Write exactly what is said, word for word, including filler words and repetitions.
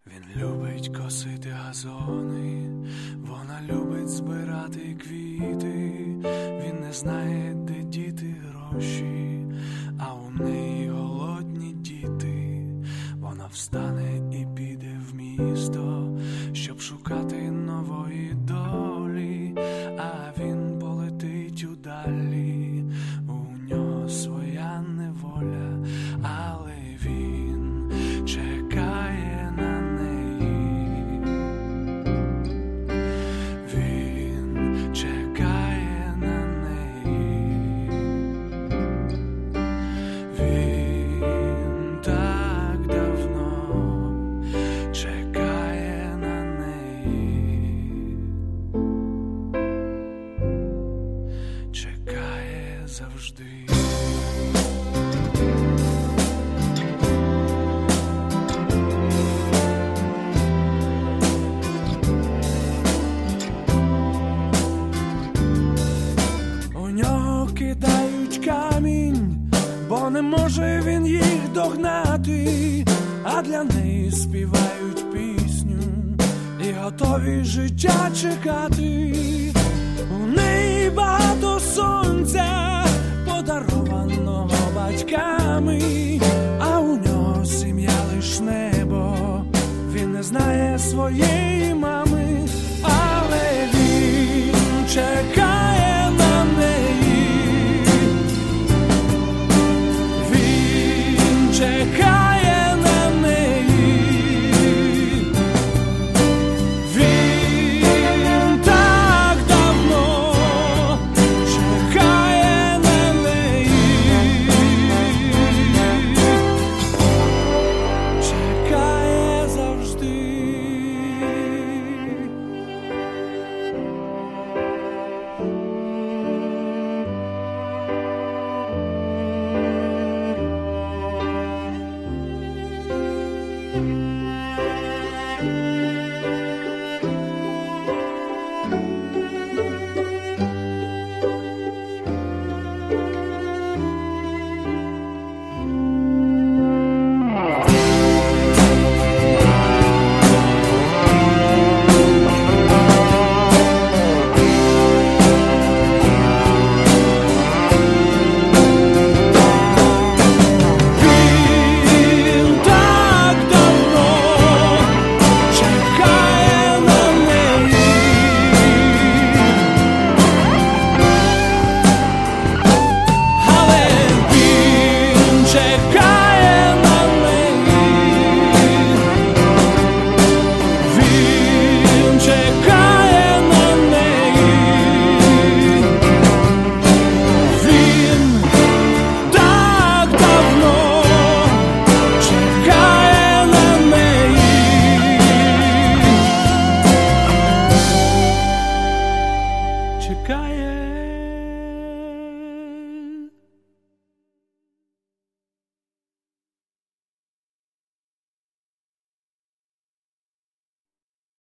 Він любить косити газони, вона любить збирати квіти. Він не знає, де діти гроші, а у неї голодні діти. Вона встане і піде в місто, щоб шукати нової долі, а він полетить удалі, у нього своя неволя, але він чекає на неї. Він чекає на неї. Він так давно чекає на неї. Чекає завжди. У нього кидають камінь, бо не може він їх догнати, а для неї співають пісню і готові життя чекати. У неї багато сонця, подарованого батьками, а у нього сім'я лиш небо. Він не знає своєї мами, але він чекає на неї. Він чекає на неї. Він так давно чекає на неї. Чекає завжди.